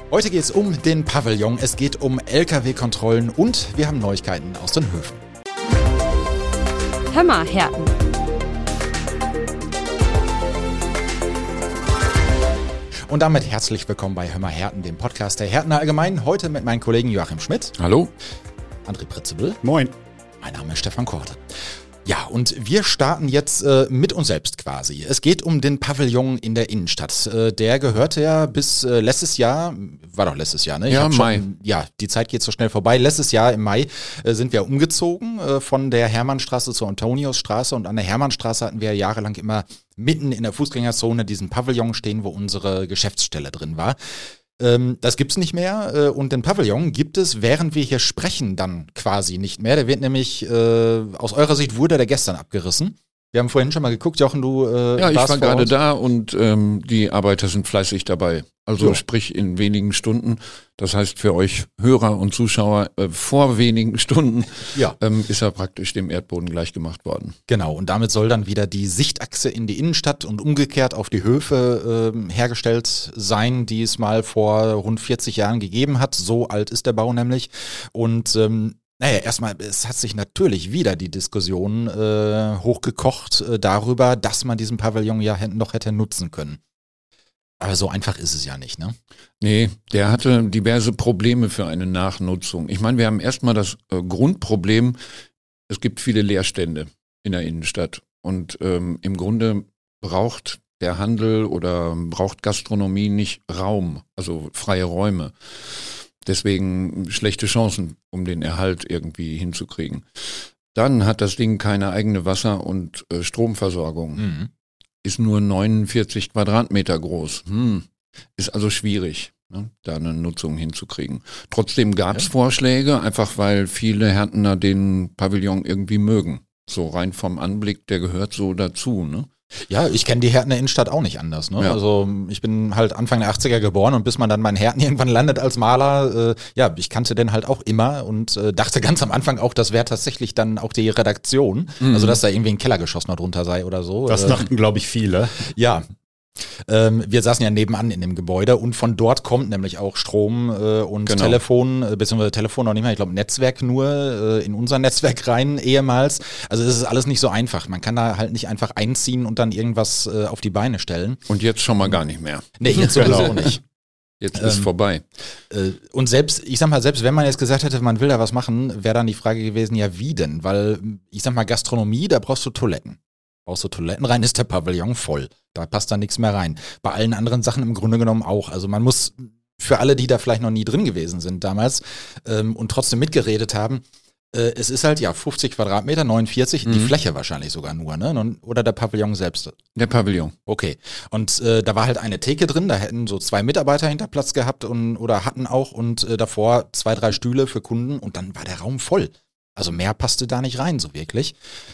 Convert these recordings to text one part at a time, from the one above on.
Heute geht es um den Pavillon, es geht um LKW-Kontrollen und wir haben Neuigkeiten aus den Höfen. Hör mal, Herten. Und damit herzlich willkommen bei Hör mal Herten, dem Podcast der Hertener Allgemein. Heute mit meinen Kollegen Joachim Schmidt. Hallo. André Pritzebel. Moin. Mein Name ist Stefan Korte. Ja, und wir starten jetzt mit uns selbst quasi. Es geht um den Pavillon in der Innenstadt. Der gehörte ja bis letztes Jahr, war doch letztes Jahr, ne? Ja, im Mai. Ja, die Zeit geht so schnell vorbei. Letztes Jahr im Mai sind wir umgezogen von der Hermannstraße zur Antoniusstraße. Und an der Hermannstraße hatten wir jahrelang immer mitten in der Fußgängerzone diesen Pavillon stehen, wo unsere Geschäftsstelle drin war. Das gibt's nicht mehr und den Pavillon gibt es, während wir hier sprechen, dann quasi nicht mehr. Der wird nämlich, aus eurer Sicht wurde der gestern abgerissen. Wir haben vorhin schon mal geguckt, Jochen, du Ja, ich warst war vor gerade Ort. da und die Arbeiter sind fleißig dabei. Also Ja. sprich in wenigen Stunden. Das heißt für euch Hörer und Zuschauer, vor wenigen Stunden Ja. ist er praktisch dem Erdboden gleichgemacht worden. Genau, und damit soll dann wieder die Sichtachse in die Innenstadt und umgekehrt auf die Höfe hergestellt sein, die es mal vor rund 40 Jahren gegeben hat. So alt ist der Bau nämlich. Und naja, erstmal, es hat sich natürlich wieder die Diskussion hochgekocht darüber, dass man diesen Pavillon ja noch hätte nutzen können. Aber so einfach ist es ja nicht, ne? Nee, der hatte diverse Probleme für eine Nachnutzung. Ich meine, wir haben erstmal das Grundproblem, es gibt viele Leerstände in der Innenstadt. Und im Grunde braucht der Handel oder braucht Gastronomie nicht Raum, also freie Räume. Deswegen schlechte Chancen, um den Erhalt irgendwie hinzukriegen. Dann hat das Ding keine eigene Wasser- und Stromversorgung. Mhm. Ist nur 49 Quadratmeter groß. Ist also schwierig, ne, da eine Nutzung hinzukriegen. Trotzdem gab es Vorschläge, einfach weil viele Härtner den Pavillon irgendwie mögen. So rein vom Anblick, der gehört so dazu, ne? Ja, ich kenne die Hertener Innenstadt auch nicht anders. Ne? Ja. Also ich bin halt Anfang der 80er geboren und bis man dann meinen Herten irgendwann landet als Maler, ja, ich kannte den halt auch immer und dachte ganz am Anfang auch, das wäre tatsächlich dann auch die Redaktion. Also dass da irgendwie ein Kellergeschoss noch drunter sei oder so. Das dachten, glaube ich, viele. Ja. Wir saßen ja nebenan in dem Gebäude und von dort kommt nämlich auch Strom und Genau. Telefon, beziehungsweise Telefon noch nicht mehr, ich glaube Netzwerk nur in unser Netzwerk rein ehemals. Also es ist alles nicht so einfach. Man kann da halt nicht einfach einziehen und dann irgendwas auf die Beine stellen. Und jetzt schon mal gar nicht mehr. Nee, jetzt sowieso nicht. Jetzt ist vorbei. Und selbst, ich sag mal, selbst wenn man jetzt gesagt hätte, man will da was machen, wäre dann die Frage gewesen, ja wie denn? Weil, ich sag mal, Gastronomie, da brauchst du Toiletten. Brauchst du Toiletten rein, ist der Pavillon voll. Da passt da nichts mehr rein. Bei allen anderen Sachen im Grunde genommen auch. Also man muss, für alle, die da vielleicht noch nie drin gewesen sind damals und trotzdem mitgeredet haben, es ist halt, ja, 50 Quadratmeter, 49, die Fläche wahrscheinlich sogar nur, ne? Oder der Pavillon selbst. Der Pavillon. Okay. Und da war halt eine Theke drin, da hätten so 2 Mitarbeiter hinter Platz gehabt oder hatten auch und davor 2, 3 Stühle für Kunden und dann war der Raum voll. Also mehr passte da nicht rein, so wirklich.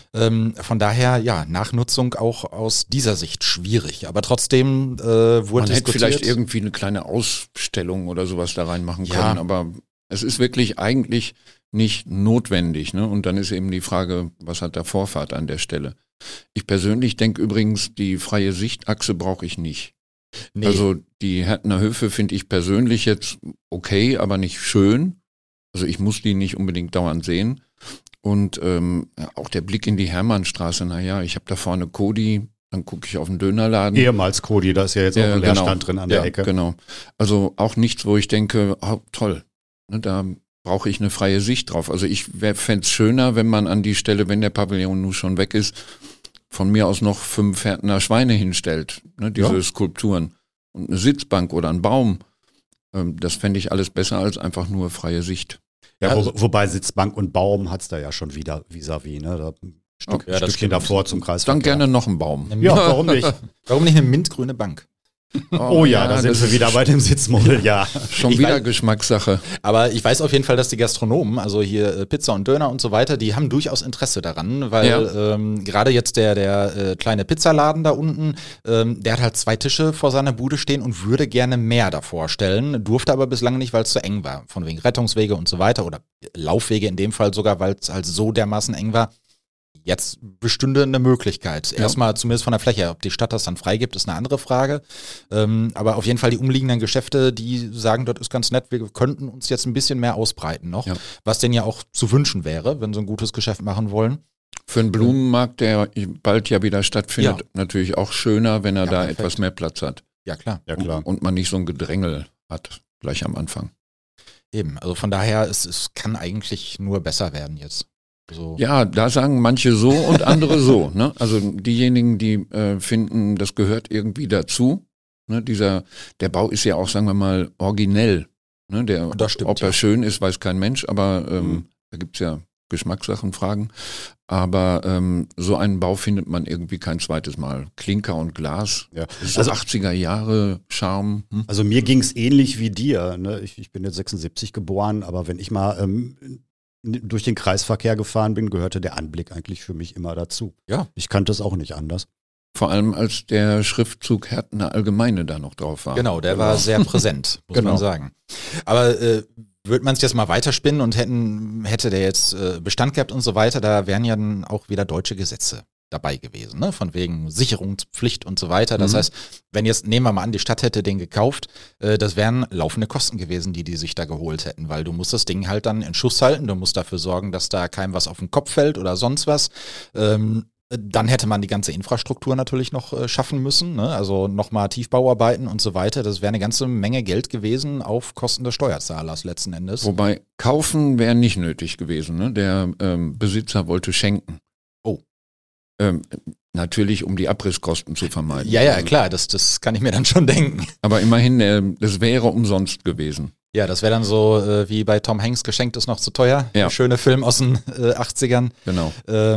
Von daher, ja, Nachnutzung auch aus dieser Sicht schwierig. Aber trotzdem wurde Man hätte diskutiert. vielleicht irgendwie eine kleine Ausstellung oder sowas da reinmachen Ja. können, aber es ist wirklich eigentlich nicht notwendig, ne? Und dann ist eben die Frage, was hat der Vorfahrt an der Stelle? Ich persönlich denke übrigens, die freie Sichtachse brauche ich nicht. Nee. Also die Härtner Höfe finde ich persönlich jetzt okay, aber nicht schön. Also ich muss die nicht unbedingt dauernd sehen. Und auch der Blick in die Hermannstraße, naja, ich habe da vorne Cody, dann gucke ich auf den Dönerladen. Ehemals Cody, da ist ja jetzt auch ein Leerstand drin an der Ja, Ecke. Genau. Also auch nichts, wo ich denke, oh, toll, ne, da brauche ich eine freie Sicht drauf. Also ich fände es schöner, wenn man an die Stelle, wenn der Pavillon nun schon weg ist, von mir aus noch 5 Härtner Schweine hinstellt, ne, diese Skulpturen. Und eine Sitzbank oder ein Baum. Das fände ich alles besser als einfach nur freie Sicht. Ja, Also- wobei Sitzbank und Baum hat's da ja schon wieder vis-à-vis, ne? Da Ja, das Stückchen stimmt. davor zum Kreis. Dann gerne noch einen Baum. Ja, warum nicht? Warum nicht eine mintgrüne Bank? Oh ja, da sind das wir ist wieder bei dem Sitzmodell, ja. Schon Ich wieder weiß- Geschmackssache. Aber ich weiß auf jeden Fall, dass die Gastronomen, also hier Pizza und Döner und so weiter, die haben durchaus Interesse daran, weil gerade jetzt der kleine Pizzaladen da unten, der hat halt 2 Tische vor seiner Bude stehen und würde gerne mehr davor stellen, durfte aber bislang nicht, weil es zu eng war, von wegen Rettungswege und so weiter oder Laufwege in dem Fall sogar, weil es halt so dermaßen eng war. jetzt bestünde eine Möglichkeit. Erstmal zumindest von der Fläche. Ob die Stadt das dann freigibt, ist eine andere Frage. Aber auf jeden Fall die umliegenden Geschäfte, die sagen, das ist ganz nett, wir könnten uns jetzt ein bisschen mehr ausbreiten noch. Ja. Was denen ja auch zu wünschen wäre, wenn sie ein gutes Geschäft machen wollen. Für einen Blumenmarkt, der bald ja wieder stattfindet, natürlich auch schöner, wenn er da perfekt. Etwas mehr Platz hat. Ja, klar. Und man nicht so ein Gedrängel hat, gleich am Anfang. Eben, also von daher, es kann eigentlich nur besser werden jetzt. So. Ja, da sagen manche so und andere so. Ne? Also diejenigen, die finden, das gehört irgendwie dazu. Ne? Der Bau ist ja auch, sagen wir mal, originell. Ne? Das stimmt, ob er schön ist, weiß kein Mensch, aber da gibt es ja Geschmackssachen, Fragen. Aber so einen Bau findet man irgendwie kein zweites Mal. Klinker und Glas, ist so 80er Jahre Charme. Also mir ging es ähnlich wie dir. Ne? Ich bin jetzt 76 geboren, aber wenn ich mal durch den Kreisverkehr gefahren bin, gehörte der Anblick eigentlich für mich immer dazu. Ja. Ich kannte es auch nicht anders. Vor allem als der Schriftzug Härtner Allgemeine da noch drauf war. Genau, der war sehr präsent, muss man sagen. Aber würde man es jetzt mal weiterspinnen und hätte der jetzt Bestand gehabt und so weiter, da wären ja dann auch wieder deutsche Gesetze dabei gewesen, ne? Von wegen Sicherungspflicht und so weiter. Das heißt, wenn jetzt, nehmen wir mal an, die Stadt hätte den gekauft, das wären laufende Kosten gewesen, die sich da geholt hätten, weil du musst das Ding halt dann in Schuss halten, du musst dafür sorgen, dass da keinem was auf den Kopf fällt oder sonst was. Dann hätte man die ganze Infrastruktur natürlich noch schaffen müssen, ne? Also nochmal Tiefbauarbeiten und so weiter. Das wäre eine ganze Menge Geld gewesen auf Kosten des Steuerzahlers letzten Endes. Wobei, kaufen wäre nicht nötig gewesen. Ne? Der Besitzer wollte schenken. Oh. Natürlich, um die Abrisskosten zu vermeiden. Ja, klar, das kann ich mir dann schon denken. Aber immerhin, das wäre umsonst gewesen. Ja, das wäre dann so wie bei Tom Hanks, geschenkt ist noch zu teuer. Ja. Schöne Film aus den 80ern. Genau.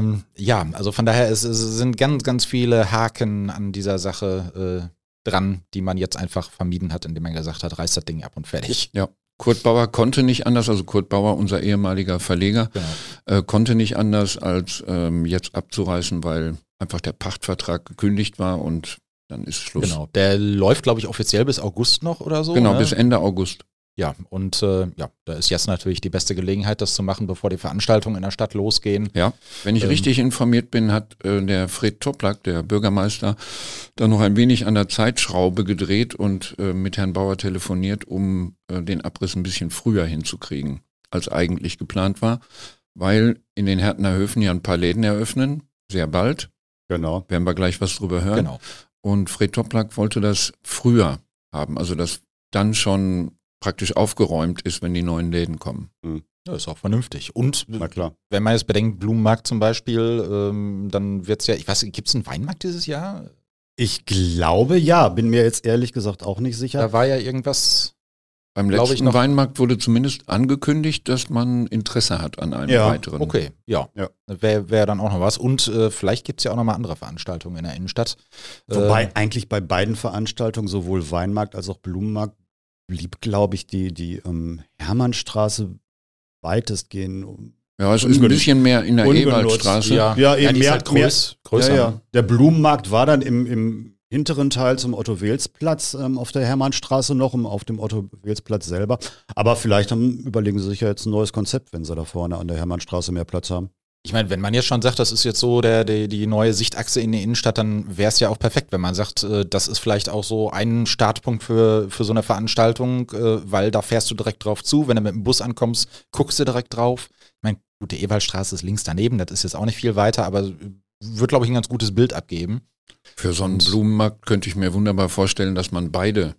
Ja, also von daher, es sind ganz, ganz viele Haken an dieser Sache dran, die man jetzt einfach vermieden hat, indem man gesagt hat, reißt das Ding ab und fertig. Ja. Kurt Bauer konnte nicht anders, also Kurt Bauer, unser ehemaliger Verleger, konnte nicht anders, als jetzt abzureißen, weil einfach der Pachtvertrag gekündigt war und dann ist Schluss. Genau, der läuft, glaube ich, offiziell bis August noch oder so. Genau, ne? Bis Ende August. Ja, und da ist jetzt natürlich die beste Gelegenheit, das zu machen, bevor die Veranstaltungen in der Stadt losgehen. Ja, wenn ich richtig informiert bin, hat der Fred Toplak, der Bürgermeister, da noch ein wenig an der Zeitschraube gedreht und mit Herrn Bauer telefoniert, um den Abriss ein bisschen früher hinzukriegen, als eigentlich geplant war, weil in den Härtner Höfen ja ein paar Läden eröffnen, sehr bald. Genau. Werden wir gleich was drüber hören. Genau. Und Fred Toplak wollte das früher haben, also dass dann schon praktisch aufgeräumt ist, wenn die neuen Läden kommen. Ja, ist auch vernünftig. Und na klar. Wenn man jetzt bedenkt, Blumenmarkt zum Beispiel, dann wird es ja, ich weiß, gibt es einen Weinmarkt dieses Jahr? Ich glaube ja, bin mir jetzt ehrlich gesagt auch nicht sicher. Da war ja irgendwas. Beim letzten Weinmarkt wurde zumindest angekündigt, dass man Interesse hat an einem weiteren. Okay, ja. Wäre dann auch noch was. Und vielleicht gibt es ja auch noch mal andere Veranstaltungen in der Innenstadt. Wobei eigentlich bei beiden Veranstaltungen, sowohl Weinmarkt als auch Blumenmarkt, blieb, glaube ich, die Hermannstraße weitestgehend. Ja, es ist ein bisschen mehr in der Ewaldstraße. Ja, eben die mehr, ist halt größer. Ja. Der Blumenmarkt war dann im hinteren Teil zum Otto-Wels-Platz auf der Hermannstraße noch, auf dem Otto-Wels-Platz selber. Aber vielleicht überlegen sie sich ja jetzt ein neues Konzept, wenn sie da vorne an der Hermannstraße mehr Platz haben. Ich meine, wenn man jetzt schon sagt, das ist jetzt so die neue Sichtachse in die Innenstadt, dann wäre es ja auch perfekt, wenn man sagt, das ist vielleicht auch so ein Startpunkt für so eine Veranstaltung, weil da fährst du direkt drauf zu. Wenn du mit dem Bus ankommst, guckst du direkt drauf. Ich meine, gut, die Ewaldstraße ist links daneben, das ist jetzt auch nicht viel weiter, aber wird, glaube ich, ein ganz gutes Bild abgeben. Für so einen Blumenmarkt könnte ich mir wunderbar vorstellen, dass man beide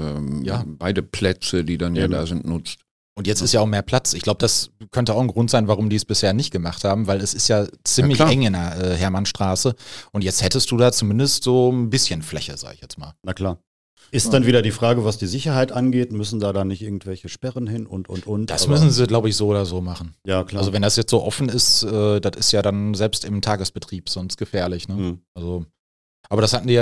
Plätze, die dann ja da sind, nutzt. Und jetzt ist ja auch mehr Platz. Ich glaube, das könnte auch ein Grund sein, warum die es bisher nicht gemacht haben, weil es ist ja ziemlich eng in der Hermannstraße. Und jetzt hättest du da zumindest so ein bisschen Fläche, sag ich jetzt mal. Na klar. Ist dann wieder die Frage, was die Sicherheit angeht, müssen da dann nicht irgendwelche Sperren hin und. Das müssen sie, glaube ich, so oder so machen. Ja, klar. Also wenn das jetzt so offen ist, das ist ja dann selbst im Tagesbetrieb sonst gefährlich, ne? Also, aber das hatten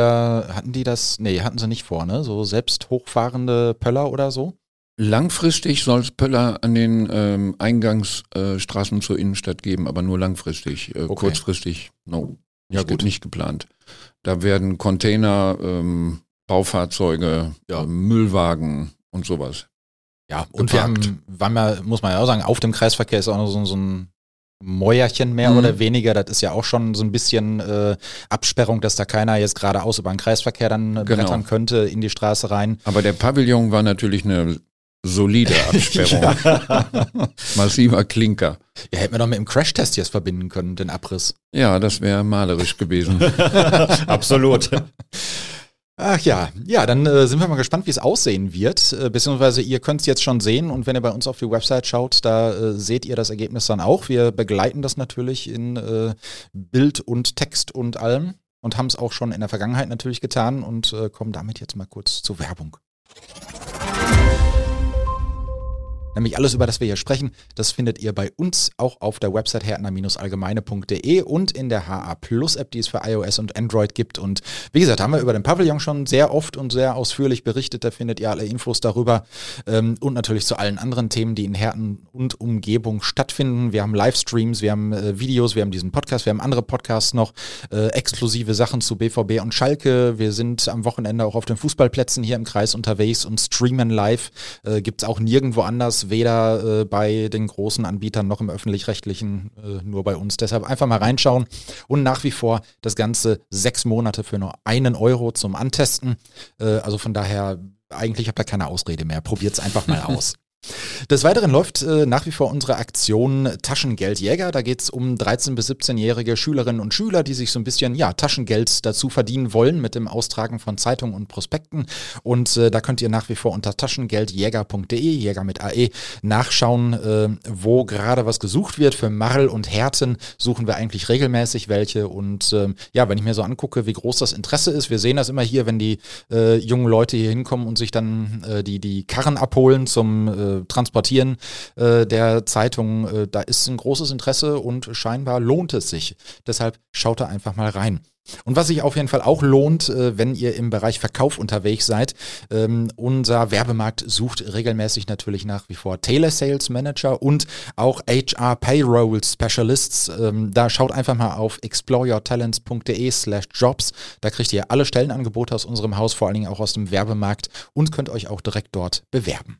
sie nicht vor, ne? So selbst hochfahrende Pöller oder so? Langfristig soll es Pöller an den Eingangsstraßen zur Innenstadt geben, aber nur langfristig. Kurzfristig, nicht geplant. Da werden Container, Baufahrzeuge, Müllwagen und sowas. Ja, und geparkt. Muss man ja auch sagen, auf dem Kreisverkehr ist auch noch so ein Mäuerchen mehr oder weniger. Das ist ja auch schon so ein bisschen Absperrung, dass da keiner jetzt geradeaus über den Kreisverkehr dann brettern könnte in die Straße rein. Aber der Pavillon war natürlich eine solide Absperrung. Massiver Klinker. Ja, hätten wir doch mit dem Crashtest jetzt verbinden können, den Abriss. Ja, das wäre malerisch gewesen. Absolut. Ach ja, dann sind wir mal gespannt, wie es aussehen wird, beziehungsweise ihr könnt es jetzt schon sehen und wenn ihr bei uns auf die Website schaut, da seht ihr das Ergebnis dann auch. Wir begleiten das natürlich in Bild und Text und allem und haben es auch schon in der Vergangenheit natürlich getan und kommen damit jetzt mal kurz zur Werbung. Nämlich alles, über das wir hier sprechen, das findet ihr bei uns auch auf der Website hertner-allgemeine.de und in der HA Plus App, die es für iOS und Android gibt. Und wie gesagt, haben wir über den Pavillon schon sehr oft und sehr ausführlich berichtet. Da findet ihr alle Infos darüber und natürlich zu allen anderen Themen, die in Herten und Umgebung stattfinden. Wir haben Livestreams, wir haben Videos, wir haben diesen Podcast, wir haben andere Podcasts noch, exklusive Sachen zu BVB und Schalke. Wir sind am Wochenende auch auf den Fußballplätzen hier im Kreis unterwegs und streamen live. Gibt es auch nirgendwo anders, weder bei den großen Anbietern noch im Öffentlich-Rechtlichen, nur bei uns. Deshalb einfach mal reinschauen und nach wie vor das Ganze 6 Monate für nur €1 zum Antesten. Also von daher, eigentlich habt ihr keine Ausrede mehr. Probiert's einfach mal aus. Des Weiteren läuft nach wie vor unsere Aktion Taschengeldjäger. Da geht es um 13- bis 17-jährige Schülerinnen und Schüler, die sich so ein bisschen Taschengeld dazu verdienen wollen mit dem Austragen von Zeitungen und Prospekten. Und da könnt ihr nach wie vor unter taschengeldjäger.de, Jäger mit AE, nachschauen, wo gerade was gesucht wird. Für Marl und Herten suchen wir eigentlich regelmäßig welche. Und wenn ich mir so angucke, wie groß das Interesse ist, wir sehen das immer hier, wenn die jungen Leute hier hinkommen und sich dann die Karren abholen zum Transportieren der Zeitung, da ist ein großes Interesse und scheinbar lohnt es sich. Deshalb schaut da einfach mal rein. Und was sich auf jeden Fall auch lohnt, wenn ihr im Bereich Verkauf unterwegs seid, unser Werbemarkt sucht regelmäßig natürlich nach wie vor Telesales Manager und auch HR Payroll Specialists. Da schaut einfach mal auf exploreyourtalents.de/jobs. Da kriegt ihr alle Stellenangebote aus unserem Haus, vor allen Dingen auch aus dem Werbemarkt und könnt euch auch direkt dort bewerben.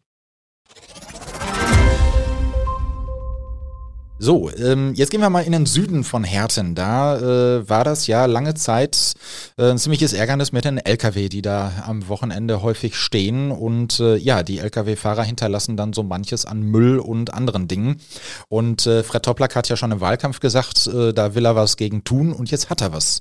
So, jetzt gehen wir mal in den Süden von Herten. Da war das ja lange Zeit ein ziemliches Ärgernis mit den LKW, die da am Wochenende häufig stehen. Und die LKW-Fahrer hinterlassen dann so manches an Müll und anderen Dingen. Und Fred Toplak hat ja schon im Wahlkampf gesagt, da will er was gegen tun und jetzt hat er was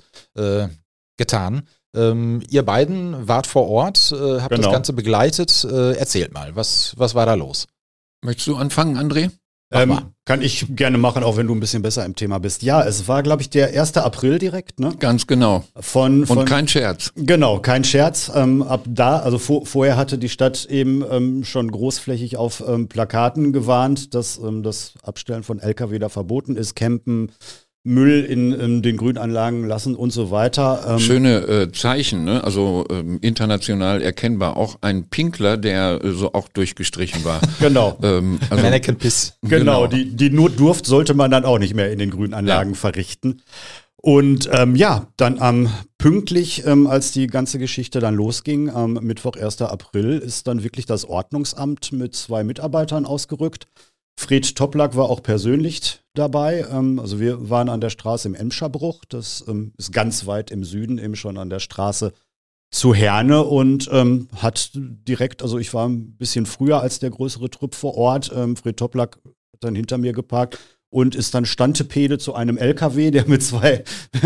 getan. Ihr beiden wart vor Ort, habt das Ganze begleitet. Erzählt mal, was war da los? Möchtest du anfangen, André? Kann ich gerne machen, auch wenn du ein bisschen besser im Thema bist. Ja, es war, glaube ich, der 1. April direkt, ne? Ganz genau. Und kein Scherz. Genau, kein Scherz. Ab da, also vorher hatte die Stadt eben schon großflächig auf Plakaten gewarnt, dass das Abstellen von LKW da verboten ist, Campen, Müll in den Grünanlagen lassen und so weiter. Schöne Zeichen, ne? Also international erkennbar. Auch ein Pinkler, der so auch durchgestrichen war. Genau. Mannequin Piss. Genau, die Notdurft sollte man dann auch nicht mehr in den Grünanlagen verrichten. Und dann pünktlich, als die ganze Geschichte dann losging, am Mittwoch, 1. April, ist dann wirklich das Ordnungsamt mit 2 Mitarbeitern ausgerückt. Fred Toplak war auch persönlich dabei. Also wir waren an der Straße im Emscherbruch. Das ist ganz weit im Süden, eben schon an der Straße zu Herne und hat direkt, also ich war ein bisschen früher als der größere Trupp vor Ort. Fred Toplak hat dann hinter mir geparkt und ist dann Standtepede zu einem LKW, der mit zwei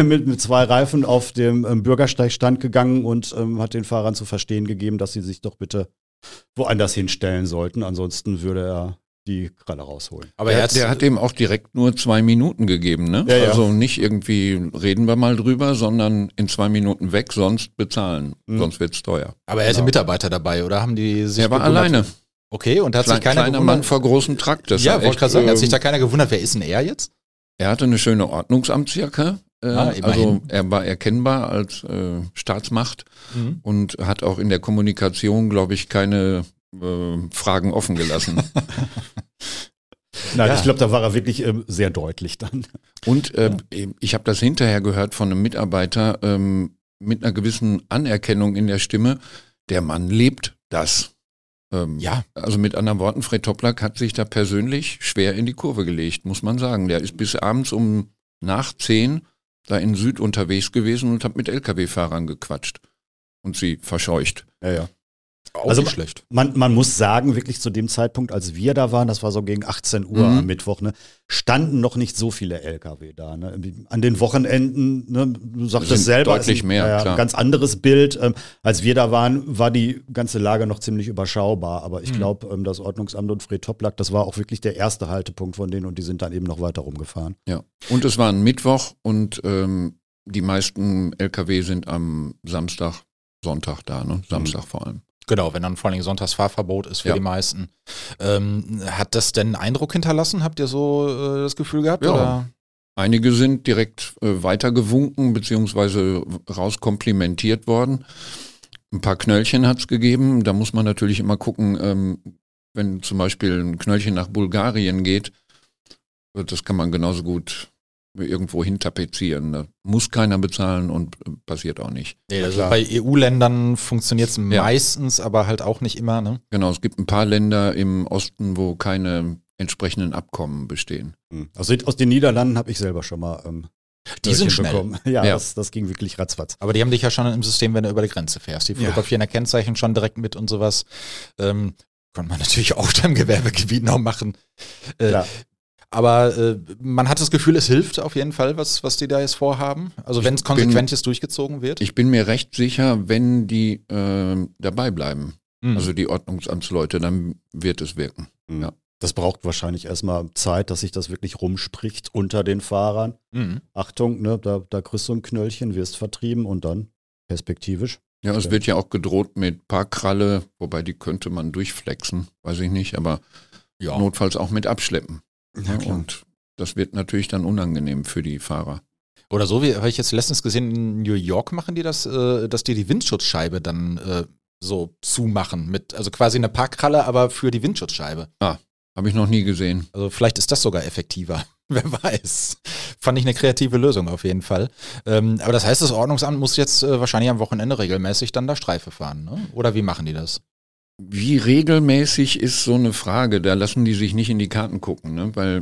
Reifen auf dem Bürgersteig stand gegangen und hat den Fahrern zu verstehen gegeben, dass sie sich doch bitte woanders hinstellen sollten. Ansonsten würde er die Kralle rausholen. Aber der hat dem auch direkt nur 2 Minuten gegeben, ne? Ja. Also nicht irgendwie reden wir mal drüber, sondern in 2 Minuten weg, sonst bezahlen. Sonst wird's teuer. Aber er hatte Mitarbeiter dabei, oder haben die sich Er war gewundert? alleine. Okay, und hat sich keiner Kleiner gewundert? Mann vor großem Trakt. Das Ja, war wollte echt, gerade sagen, hat sich da keiner gewundert, wer ist denn er jetzt? Er hatte eine schöne Ordnungsamtsjacke. Immerhin. Also er war erkennbar als Staatsmacht und hat auch in der Kommunikation, glaube ich, keine Fragen offen gelassen. Nein, ich glaube, da war er wirklich sehr deutlich dann. Und ich habe das hinterher gehört von einem Mitarbeiter mit einer gewissen Anerkennung in der Stimme. Der Mann lebt das. Ja. Also mit anderen Worten, Fred Toplak hat sich da persönlich schwer in die Kurve gelegt, muss man sagen. Der ist bis abends nach 10 da in Süd unterwegs gewesen und hat mit LKW-Fahrern gequatscht und sie verscheucht. Ja. Auch Also nicht schlecht. man muss sagen, wirklich zu dem Zeitpunkt, als wir da waren, das war so gegen 18 Uhr am Mittwoch, ne, standen noch nicht so viele LKW da. Ne. An den Wochenenden, ne, du sagtest selber, deutlich mehr, klar. Ein ganz anderes Bild. Als wir da waren, war die ganze Lage noch ziemlich überschaubar. Aber ich glaube, das Ordnungsamt und Fred Toplak, das war auch wirklich der erste Haltepunkt von denen und die sind dann eben noch weiter rumgefahren. Ja. Und es war ein Mittwoch und die meisten LKW sind am Samstag, Sonntag da, ne? Samstag vor allem. Genau, wenn dann vor allem Sonntagsfahrverbot ist für die meisten. Hat das denn Eindruck hinterlassen? Habt ihr so das Gefühl gehabt? Ja. Oder? Einige sind direkt weitergewunken beziehungsweise rauskomplimentiert worden. Ein paar Knöllchen hat es gegeben. Da muss man natürlich immer gucken, wenn zum Beispiel ein Knöllchen nach Bulgarien geht, das kann man genauso gut irgendwo hintapezieren. Da muss keiner bezahlen und passiert auch nicht. Nee, also bei EU-Ländern funktioniert es Ja. meistens, aber halt auch nicht immer. Ne? Genau, es gibt ein paar Länder im Osten, wo keine entsprechenden Abkommen bestehen. Also aus den Niederlanden habe ich selber schon mal Die sind Knöllchen schnell. bekommen. Ja, Ja. das ging wirklich ratzfatz. Aber die haben dich ja schon im System, wenn du über die Grenze fährst. Die fotografieren der Kennzeichen schon direkt mit und sowas. Konnte man natürlich auch im Gewerbegebiet noch machen. Klar. Aber man hat das Gefühl, es hilft auf jeden Fall, was die da jetzt vorhaben. Also wenn es konsequent jetzt durchgezogen wird. Ich bin mir recht sicher, wenn die dabei bleiben, also die Ordnungsamtsleute, dann wird es wirken. Ja. Das braucht wahrscheinlich erstmal Zeit, dass sich das wirklich rumspricht unter den Fahrern. Achtung, ne, da kriegst du ein Knöllchen, wirst vertrieben und dann perspektivisch. Ja, es wird ja auch gedroht mit Parkkralle, wobei die könnte man durchflexen, weiß ich nicht, aber notfalls auch mit abschleppen. Ja, klar. Und das wird natürlich dann unangenehm für die Fahrer. Oder so, wie habe ich jetzt letztens gesehen, in New York machen die das, dass die Windschutzscheibe dann so zumachen. Also quasi eine Parkkralle, aber für die Windschutzscheibe. Habe ich noch nie gesehen. Also vielleicht ist das sogar effektiver. Wer weiß. Fand ich eine kreative Lösung auf jeden Fall. Aber das heißt, das Ordnungsamt muss jetzt wahrscheinlich am Wochenende regelmäßig dann da Streife fahren, ne? Oder wie machen die das? Wie regelmäßig ist so eine Frage, da lassen die sich nicht in die Karten gucken, ne? Weil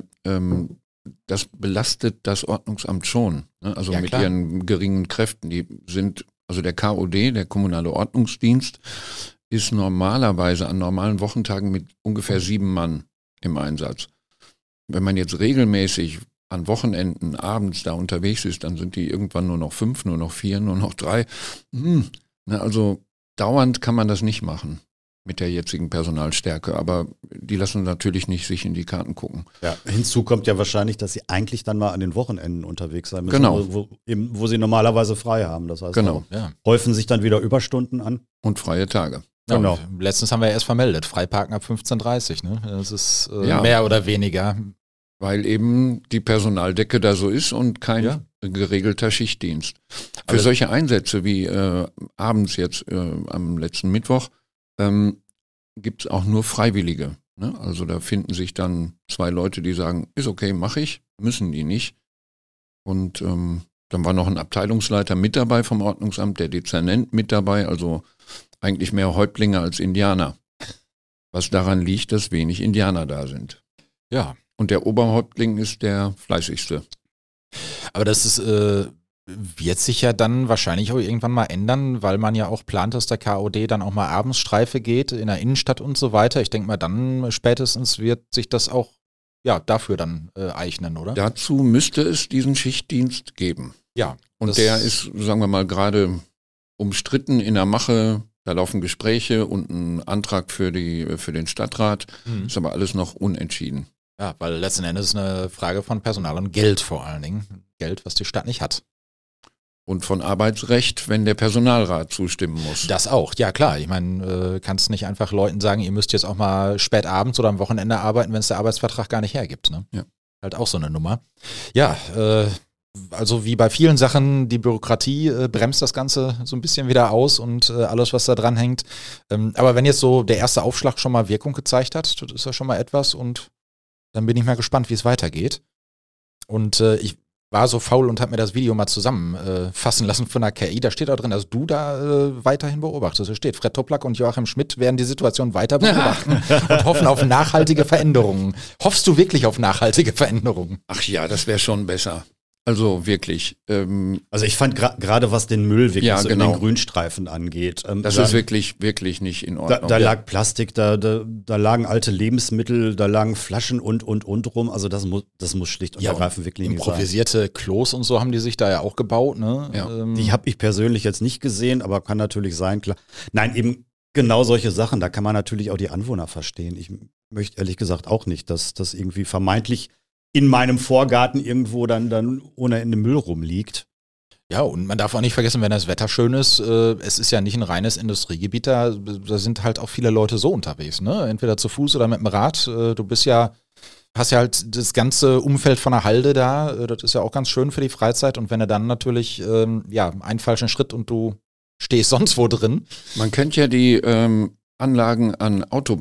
das belastet das Ordnungsamt schon. Ne? Also Ja, mit klar. ihren geringen Kräften. Also der KOD, der Kommunale Ordnungsdienst, ist normalerweise an normalen Wochentagen mit ungefähr 7 Mann im Einsatz. Wenn man jetzt regelmäßig an Wochenenden abends da unterwegs ist, dann sind die irgendwann nur noch 5, nur noch 4, nur noch 3. Also dauernd kann man das nicht machen mit der jetzigen Personalstärke, aber die lassen natürlich nicht sich in die Karten gucken. Ja, hinzu kommt ja wahrscheinlich, dass sie eigentlich dann mal an den Wochenenden unterwegs sein müssen, Genau. wo sie normalerweise frei haben. Das heißt, Genau. Ja. häufen sich dann wieder Überstunden an. Und freie Tage. Genau. Ja, letztens haben wir ja erst vermeldet, Freiparken ab 15:30, ne? Das ist Ja. mehr oder weniger. Weil eben die Personaldecke da so ist und kein geregelter Schichtdienst. Für solche Einsätze wie abends jetzt am letzten Mittwoch gibt es auch nur Freiwillige. Ne? Also da finden sich dann 2 Leute, die sagen, ist okay, mache ich, müssen die nicht. Und dann war noch ein Abteilungsleiter mit dabei vom Ordnungsamt, der Dezernent mit dabei, also eigentlich mehr Häuptlinge als Indianer. Was daran liegt, dass wenig Indianer da sind. Ja. Und der Oberhäuptling ist der fleißigste. Aber das ist, wird sich ja dann wahrscheinlich auch irgendwann mal ändern, weil man ja auch plant, dass der KOD dann auch mal abends Streife geht in der Innenstadt und so weiter. Ich denke mal, dann spätestens wird sich das auch dafür dann eignen, oder? Dazu müsste es diesen Schichtdienst geben. Ja. Und der ist, sagen wir mal, gerade umstritten in der Mache. Da laufen Gespräche und ein Antrag für den Stadtrat. Ist aber alles noch unentschieden. Ja, weil letzten Endes ist eine Frage von Personal und Geld vor allen Dingen. Geld, was die Stadt nicht hat. Und von Arbeitsrecht, wenn der Personalrat zustimmen muss. Das auch, ja klar. Ich meine, kannst nicht einfach Leuten sagen, ihr müsst jetzt auch mal spät abends oder am Wochenende arbeiten, wenn es der Arbeitsvertrag gar nicht hergibt. Ne? Ja. Halt auch so eine Nummer. Ja, also wie bei vielen Sachen, die Bürokratie bremst das Ganze so ein bisschen wieder aus und alles, was da dran hängt. Aber wenn jetzt so der erste Aufschlag schon mal Wirkung gezeigt hat, das ist ja schon mal etwas und dann bin ich mal gespannt, wie es weitergeht. Und war so faul und hat mir das Video mal zusammenfassen lassen von der KI. Da steht auch drin, dass du da weiterhin beobachtest. Da steht, Fred Toplak und Joachim Schmidt werden die Situation weiter beobachten und hoffen auf nachhaltige Veränderungen. Hoffst du wirklich auf nachhaltige Veränderungen? Ach ja, das wäre schon besser. Also wirklich. Also ich fand gerade was den Müll wirklich Ja, so genau. in den Grünstreifen angeht. Das ist wirklich nicht in Ordnung. Da lag Plastik, da lagen alte Lebensmittel, da lagen Flaschen und rum. Also das muss schlicht und ergreifend wirklich nicht sein. Improvisierte Klos und so haben die sich da ja auch gebaut, ne? Ja. Die habe ich persönlich jetzt nicht gesehen, aber kann natürlich sein, klar. Nein, eben genau solche Sachen, da kann man natürlich auch die Anwohner verstehen. Ich möchte ehrlich gesagt auch nicht, dass das irgendwie vermeintlich in meinem Vorgarten irgendwo dann ohne Ende Müll rumliegt. Ja, und man darf auch nicht vergessen, wenn das Wetter schön ist, es ist ja nicht ein reines Industriegebiet, da sind halt auch viele Leute so unterwegs, ne? Entweder zu Fuß oder mit dem Rad. Du hast ja halt das ganze Umfeld von der Halde da, das ist ja auch ganz schön für die Freizeit und wenn du dann natürlich, einen falschen Schritt und du stehst sonst wo drin. Man kennt ja die Anlagen an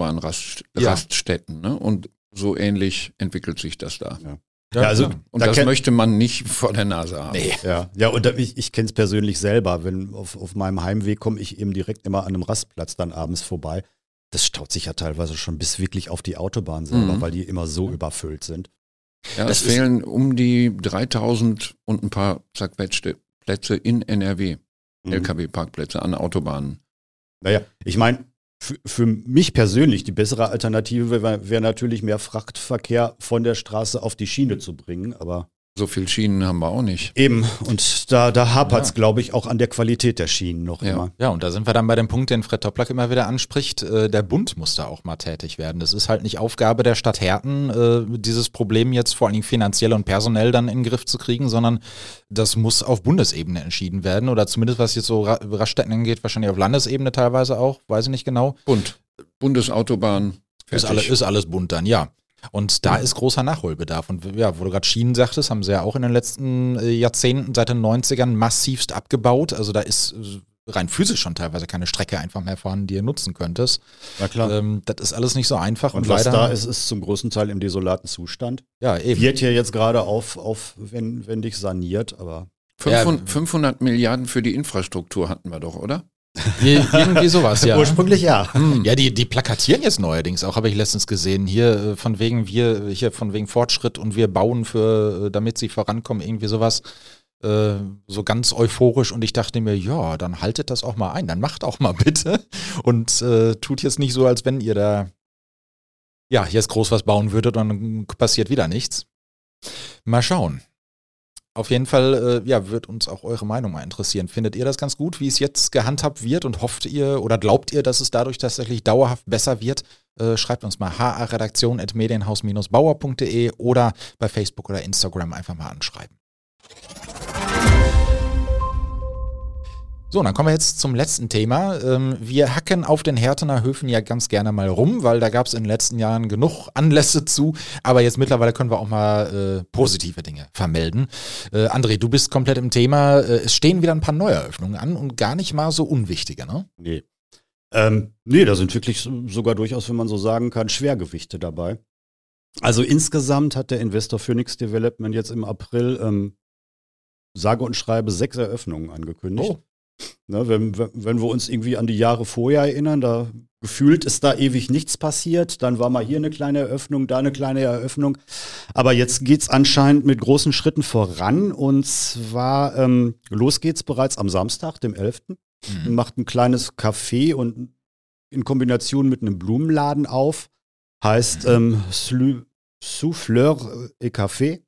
Autobahnraststätten, ne? Und so ähnlich entwickelt sich das da. Ja, also Und das möchte man nicht vor der Nase haben. Nee. Ja, und ich kenne es persönlich selber. Wenn auf meinem Heimweg komme ich eben direkt immer an einem Rastplatz dann abends vorbei. Das staut sich ja teilweise schon bis wirklich auf die Autobahn selber, weil die immer so überfüllt sind. Ja, es fehlen um die 3000 und ein paar zerquetschte Plätze in NRW. LKW-Parkplätze an Autobahnen. Naja, ich meine, für mich persönlich die bessere Alternative wäre natürlich mehr Frachtverkehr von der Straße auf die Schiene zu bringen, aber So viel Schienen haben wir auch nicht. eben, und da hapert es, glaube ich, auch an der Qualität der Schienen noch immer. Ja, und da sind wir dann bei dem Punkt, den Fred Toplak immer wieder anspricht, der Bund muss da auch mal tätig werden. Das ist halt nicht Aufgabe der Stadt Herten, dieses Problem jetzt vor allen Dingen finanziell und personell dann in den Griff zu kriegen, sondern das muss auf Bundesebene entschieden werden oder zumindest was jetzt so Raststätten angeht, wahrscheinlich auf Landesebene teilweise auch, weiß ich nicht genau. Bundesautobahn. Ist alles bunt dann, ja. Und da ist großer Nachholbedarf. Und ja, wo du gerade Schienen sagtest, haben sie ja auch in den letzten Jahrzehnten, seit den 90ern, massivst abgebaut. Also da ist rein physisch schon teilweise keine Strecke einfach mehr vorhanden, die ihr nutzen könntest. Na klar. Das ist alles nicht so einfach. Und was da ist zum größten Teil im desolaten Zustand. Ja, eben. Wird ja jetzt gerade aufwendig saniert, aber 500 Milliarden für die Infrastruktur hatten wir doch, oder? Irgendwie sowas, ja. ursprünglich ja. Ja, die plakatieren jetzt neuerdings auch, habe ich letztens gesehen. Hier von wegen Fortschritt und wir bauen damit sie vorankommen, irgendwie sowas. So ganz euphorisch und ich dachte mir, ja, dann haltet das auch mal ein, dann macht auch mal bitte und tut jetzt nicht so, als wenn ihr da jetzt groß was bauen würdet und dann passiert wieder nichts. Mal schauen. Auf jeden Fall, wird uns auch eure Meinung mal interessieren. Findet ihr das ganz gut, wie es jetzt gehandhabt wird und hofft ihr oder glaubt ihr, dass es dadurch tatsächlich dauerhaft besser wird? Schreibt uns mal ha-redaktion@medienhaus-bauer.de oder bei Facebook oder Instagram einfach mal anschreiben. So, dann kommen wir jetzt zum letzten Thema. Wir hacken auf den Hertener Höfen ja ganz gerne mal rum, weil da gab es in den letzten Jahren genug Anlässe zu. Aber jetzt mittlerweile können wir auch mal positive Dinge vermelden. André, du bist komplett im Thema. Es stehen wieder ein paar Neueröffnungen an und gar nicht mal so unwichtige, ne? Nee. Da sind wirklich sogar durchaus, wenn man so sagen kann, Schwergewichte dabei. Also insgesamt hat der Investor Phoenix Development jetzt im April sage und schreibe 6 Eröffnungen angekündigt. Oh. Ne, wenn wir uns irgendwie an die Jahre vorher erinnern, da gefühlt ist da ewig nichts passiert. Dann war mal hier eine kleine Eröffnung, da eine kleine Eröffnung. Aber jetzt geht's anscheinend mit großen Schritten voran. Und zwar, los geht's bereits am Samstag, dem 11. Macht ein kleines Café und in Kombination mit einem Blumenladen auf. Heißt Souffleur et Café.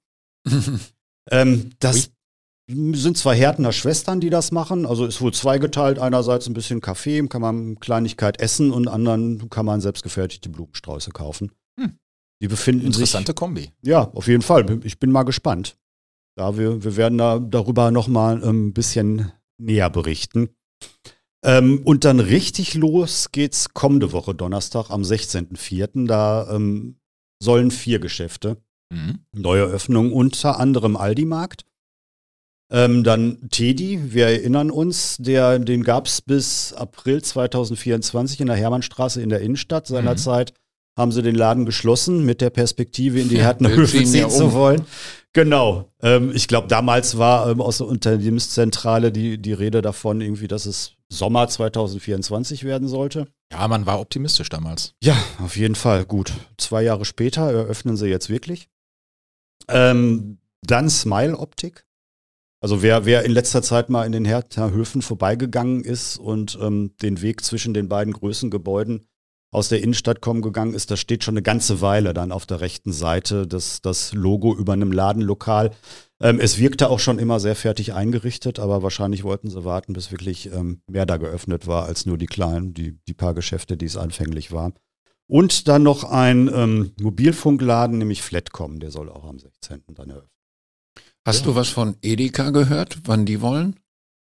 Das sind 2 Hertener Schwestern, die das machen. Also ist wohl zweigeteilt. Einerseits ein bisschen Kaffee, kann man Kleinigkeit essen und anderen kann man selbstgefertigte Blumensträuße kaufen. Die befinden Interessante Kombi. Ja, auf jeden Fall. Ich bin mal gespannt. Wir werden darüber noch mal ein bisschen näher berichten. Und dann richtig los geht's kommende Woche Donnerstag am 16.04. Da sollen 4 Geschäfte neue Öffnungen, unter anderem Aldi-Markt. Dann Teddy, wir erinnern uns, den gab es bis April 2024 in der Hermannstraße in der Innenstadt. Seinerzeit haben sie den Laden geschlossen, mit der Perspektive in die Härtner ziehen ziehen zu wollen. Genau. Ich glaube, damals war aus der Unternehmenszentrale die Rede davon, irgendwie, dass es Sommer 2024 werden sollte. Ja, man war optimistisch damals. Ja, auf jeden Fall. Gut. 2 Jahre später eröffnen sie jetzt wirklich. Dann Smile Optik. Also wer in letzter Zeit mal in den Härtner Höfen vorbeigegangen ist und den Weg zwischen den beiden Größengebäuden aus der Innenstadt gegangen ist, da steht schon eine ganze Weile dann auf der rechten Seite das Logo über einem Ladenlokal. Es wirkte auch schon immer sehr fertig eingerichtet, aber wahrscheinlich wollten sie warten, bis wirklich mehr da geöffnet war, als nur die kleinen, die paar Geschäfte, die es anfänglich waren. Und dann noch ein Mobilfunkladen, nämlich Flatcom, der soll auch am 16. dann eröffnen. Hast du was von Edeka gehört, wann die wollen?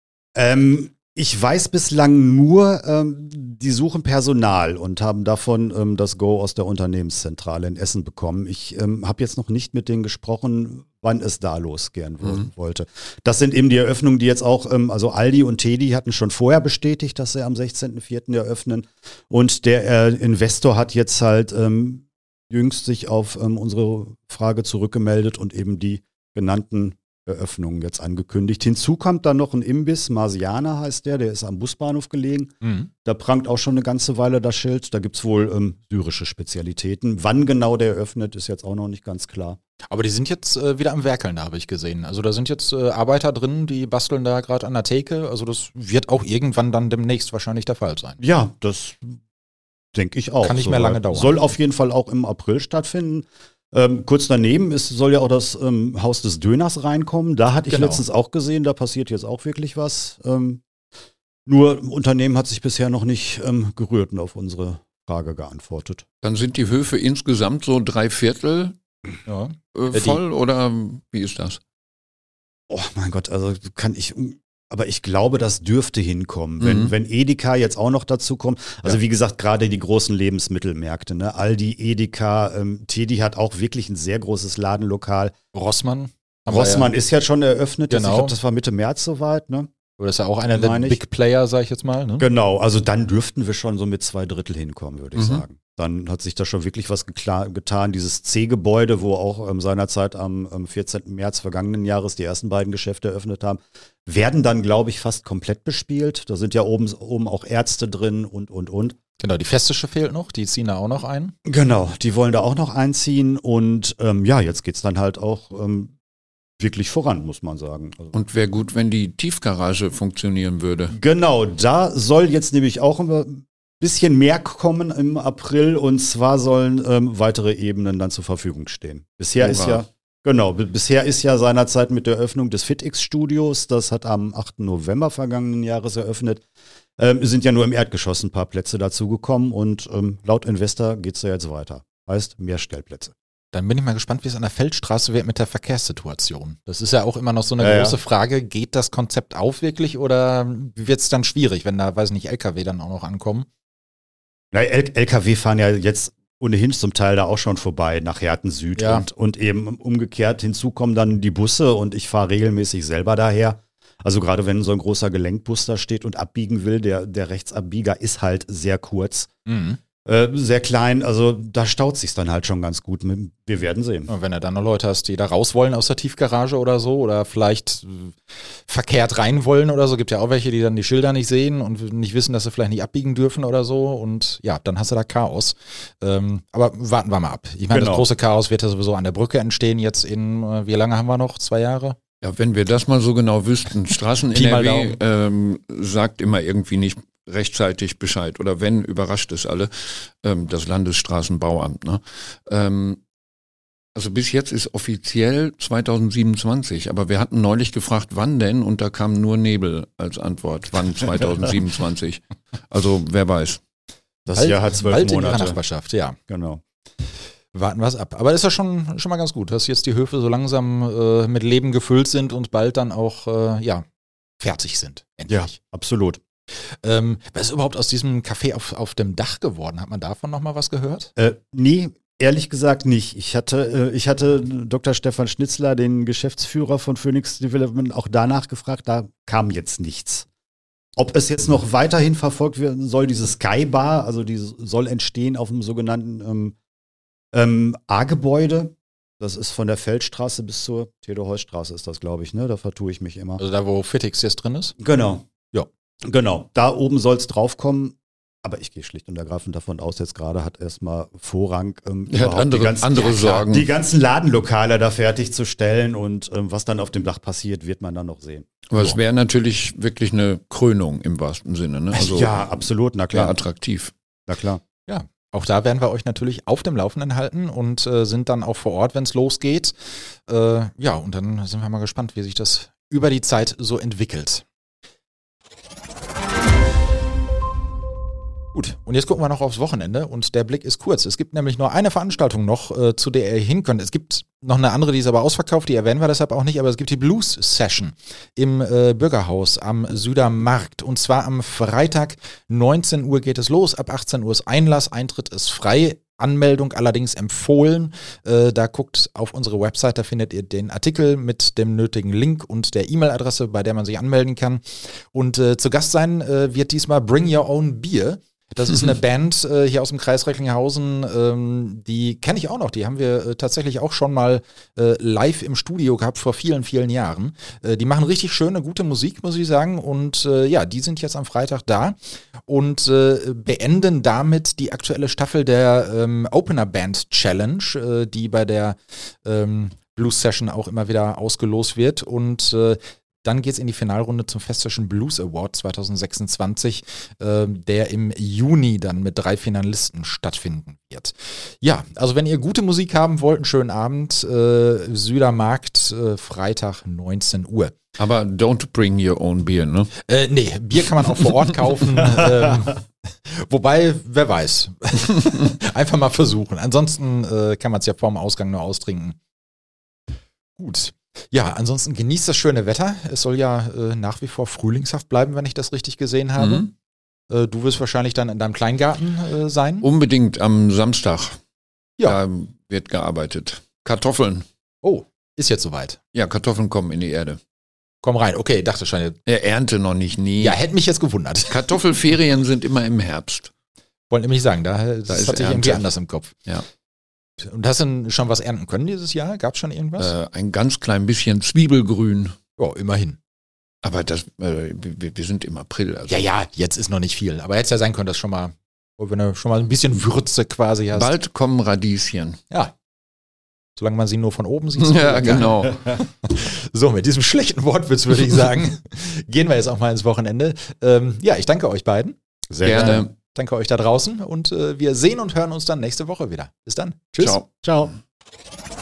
Ich weiß bislang nur, die suchen Personal und haben davon das Go aus der Unternehmenszentrale in Essen bekommen. Ich habe jetzt noch nicht mit denen gesprochen, wann es da losgehen wollte. Das sind eben die Eröffnungen, die jetzt auch, also Aldi und Tedi hatten schon vorher bestätigt, dass sie am 16.04. eröffnen. Und der Investor hat jetzt halt jüngst sich auf unsere Frage zurückgemeldet und eben die genannten Eröffnungen jetzt angekündigt. Hinzu kommt dann noch ein Imbiss, Marsianer heißt der ist am Busbahnhof gelegen. Da prangt auch schon eine ganze Weile das Schild. Da gibt es wohl syrische Spezialitäten. Wann genau der eröffnet, ist jetzt auch noch nicht ganz klar. Aber die sind jetzt wieder am Werkeln, da habe ich gesehen. Also da sind jetzt Arbeiter drin, die basteln da gerade an der Theke. Also das wird auch irgendwann dann demnächst wahrscheinlich der Fall sein. Ja, das denke ich auch. Kann nicht mehr lange dauern. Soll auf jeden Fall auch im April stattfinden. Kurz daneben soll ja auch das Haus des Döners reinkommen. Da hatte ich letztens auch gesehen, da passiert jetzt auch wirklich was. Nur Unternehmen hat sich bisher noch nicht gerührt und auf unsere Frage geantwortet. Dann sind die Höfe insgesamt so 3/4 voll oder wie ist das? Oh mein Gott, also aber ich glaube, das dürfte hinkommen, wenn Edeka jetzt auch noch dazu kommt. Also wie gesagt, gerade die großen Lebensmittelmärkte, ne? Aldi, Edeka, Tedi hat auch wirklich ein sehr großes Ladenlokal. Rossmann ist ja schon eröffnet. Genau. Ich glaube, das war Mitte März soweit, ne? Das ist ja auch einer der Big Player, sag ich jetzt mal. Ne? Genau, also dann dürften wir schon so mit 2/3 hinkommen, würde ich sagen. Dann hat sich da schon wirklich was getan. Dieses C-Gebäude, wo auch seinerzeit am 14. März vergangenen Jahres die ersten beiden Geschäfte eröffnet haben, werden dann, glaube ich, fast komplett bespielt. Da sind ja oben auch Ärzte drin und. Genau, die Festische fehlt noch, die ziehen da auch noch ein. Genau, die wollen da auch noch einziehen und jetzt geht's dann halt auch wirklich voran, muss man sagen. Also und wäre gut, wenn die Tiefgarage funktionieren würde. Genau, da soll jetzt nämlich auch ein bisschen mehr kommen im April und zwar sollen weitere Ebenen dann zur Verfügung stehen. Bisher ist ja seinerzeit mit der Eröffnung des FitX-Studios, das hat am 8. November vergangenen Jahres eröffnet, sind ja nur im Erdgeschoss ein paar Plätze dazugekommen und laut Investor geht es ja jetzt weiter. Heißt mehr Stellplätze. Dann bin ich mal gespannt, wie es an der Feldstraße wird mit der Verkehrssituation. Das ist ja auch immer noch so eine große Frage. Geht das Konzept auf wirklich oder wird es dann schwierig, wenn da, weiß nicht, LKW dann auch noch ankommen? Na, LKW fahren ja jetzt ohnehin zum Teil da auch schon vorbei nach Herten Süd und eben umgekehrt hinzu kommen dann die Busse und ich fahre regelmäßig selber daher. Also gerade wenn so ein großer Gelenkbus da steht und abbiegen will, der Rechtsabbieger ist halt sehr kurz. Sehr klein, also da staut sich's dann halt schon ganz gut. Wir werden sehen. Und wenn du dann noch Leute hast, die da raus wollen aus der Tiefgarage oder so oder vielleicht verkehrt rein wollen oder so, gibt ja auch welche, die dann die Schilder nicht sehen und nicht wissen, dass sie vielleicht nicht abbiegen dürfen oder so und ja, dann hast du da Chaos. Aber warten wir mal ab. Ich meine, Das große Chaos wird ja sowieso an der Brücke entstehen jetzt in, wie lange haben wir noch? 2 Jahre? Ja, wenn wir das mal so genau wüssten. Straßen-NRW sagt immer irgendwie nicht rechtzeitig Bescheid oder wenn, überrascht es alle, das Landesstraßenbauamt. Ne? Also bis jetzt ist offiziell 2027, aber wir hatten neulich gefragt, wann denn, und da kam nur Nebel als Antwort, wann 2027. Also wer weiß. Das Jahr hat 12 Monate. In der Nachbarschaft, ja. Genau. Warten wir es ab. Aber ist ja schon mal ganz gut, dass jetzt die Höfe so langsam mit Leben gefüllt sind und bald dann auch fertig sind. Endlich. Ja, absolut. Was ist überhaupt aus diesem Café auf dem Dach geworden? Hat man davon noch mal was gehört? Nee, ehrlich gesagt nicht. Ich hatte Dr. Stefan Schnitzler, den Geschäftsführer von Phoenix Development, auch danach gefragt, da kam jetzt nichts. Ob es jetzt noch weiterhin verfolgt werden soll, diese Sky Bar, also die soll entstehen auf dem sogenannten A-Gebäude, das ist von der Feldstraße bis zur Theodor-Heuss-Straße ist das, glaube ich, ne? Da vertue ich mich immer. Also da, wo Fitix jetzt drin ist? Genau. Ja. Genau. Da oben soll es draufkommen. Aber ich gehe schlicht und ergreifend davon aus, jetzt gerade hat erstmal Vorrang, Er hat andere Sorgen. Die ganzen Ladenlokale da fertigzustellen und was dann auf dem Dach passiert, wird man dann noch sehen. Aber es wäre natürlich wirklich eine Krönung im wahrsten Sinne. Ne? Also ja, absolut, na klar. Ja, attraktiv. Na klar. Ja, auch da werden wir euch natürlich auf dem Laufenden halten und sind dann auch vor Ort, wenn es losgeht. Ja, und dann sind wir mal gespannt, wie sich das über die Zeit so entwickelt. Gut, und jetzt gucken wir noch aufs Wochenende und der Blick ist kurz. Es gibt nämlich nur eine Veranstaltung noch, zu der ihr hin könnt. Es gibt noch eine andere, die ist aber ausverkauft, die erwähnen wir deshalb auch nicht, aber es gibt die Blues Session im Bürgerhaus am Südermarkt und zwar am Freitag 19 Uhr geht es los, ab 18 Uhr ist Einlass, Eintritt ist frei. Anmeldung allerdings empfohlen. Da guckt auf unsere Website, da findet ihr den Artikel mit dem nötigen Link und der E-Mail-Adresse, bei der man sich anmelden kann. Und zu Gast sein wird diesmal Bring Your Own Beer. Das ist eine Band hier aus dem Kreis Recklinghausen, die kenne ich auch noch, die haben wir tatsächlich auch schon mal live im Studio gehabt vor vielen, vielen Jahren. Die machen richtig schöne, gute Musik, muss ich sagen und ja, die sind jetzt am Freitag da und beenden damit die aktuelle Staffel der Opener Band Challenge, die bei der Blues Session auch immer wieder ausgelost wird und dann geht es in die Finalrunde zum Festischen Blues Award 2026, der im Juni dann mit 3 Finalisten stattfinden wird. Ja, also wenn ihr gute Musik haben wollt, einen schönen Abend, Südermarkt, Freitag 19 Uhr. Aber don't bring your own beer, ne? Nee, Bier kann man auch vor Ort kaufen. Wobei, wer weiß. Einfach mal versuchen. Ansonsten kann man es ja vorm Ausgang nur austrinken. Gut. Ja, ansonsten genießt das schöne Wetter. Es soll ja nach wie vor frühlingshaft bleiben, wenn ich das richtig gesehen habe. Du wirst wahrscheinlich dann in deinem Kleingarten sein. Unbedingt am Samstag. Ja. Da wird gearbeitet. Kartoffeln. Oh, ist jetzt soweit. Ja, Kartoffeln kommen in die Erde. Komm rein. Okay, dachte schon. Ernte noch nicht, nie. Ja, hätte mich jetzt gewundert. Kartoffelferien sind immer im Herbst. Wollte nämlich sagen, das ist hatte ich irgendwie anders im Kopf. Ja. Und hast du schon was ernten können dieses Jahr? Gab es schon irgendwas? Ein ganz klein bisschen Zwiebelgrün. Ja, immerhin. Aber das, wir sind im April. Also Ja, jetzt ist noch nicht viel. Aber hätte es ja sein können, dass wenn du schon mal ein bisschen Würze quasi hast. Bald kommen Radieschen. Ja. Solange man sie nur von oben sieht. Ja, genau. So, mit diesem schlechten Wortwitz würde ich sagen, gehen wir jetzt auch mal ins Wochenende. Ja, ich danke euch beiden. Sehr gerne. Danke euch da draußen und wir sehen und hören uns dann nächste Woche wieder. Bis dann. Tschüss. Ciao. Ciao.